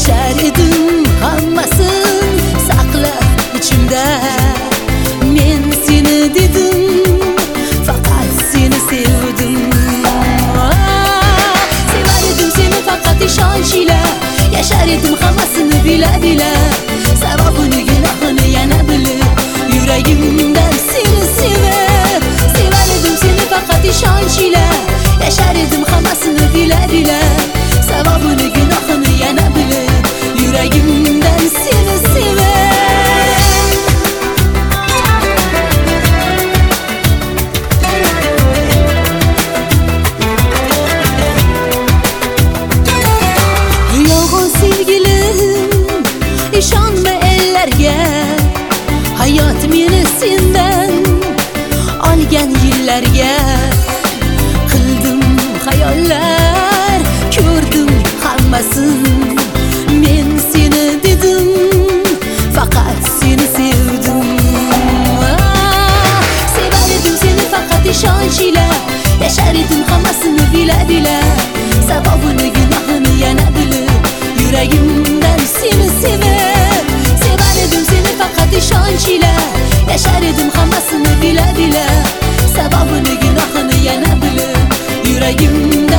yashar edim hammasin saqlab ichimda. Men seni dedim, faqat seni sevdim. Sevar edim seni faqat ishonch ila, yashar edim hammasini bila bila. Savobini gunohini yana bilib, yuragimdan seni sevib. Sevar edim seni faqat ishonch ila, yashar edim hammasini bila bila. Savobini gunohini yana bilib, yuragimdan seni sevib. Yolg'on sevgilim, ishonma ellarga. Hayot meni sendan olgan yillarga. Qildim xayollar, ko'rdim hammasin. Men seni dedim, faqat seni sevdim. Sevar edim seni faqat ishonch ila, yashar edim hammasini bila bila. Savobini gunohini yana bilib, yuragimdan seni sevib. Sevar edim seni faqat ishonch ila, yashar edim hammasini bila bila. Savobini gunohini yana bilib, yuragimdan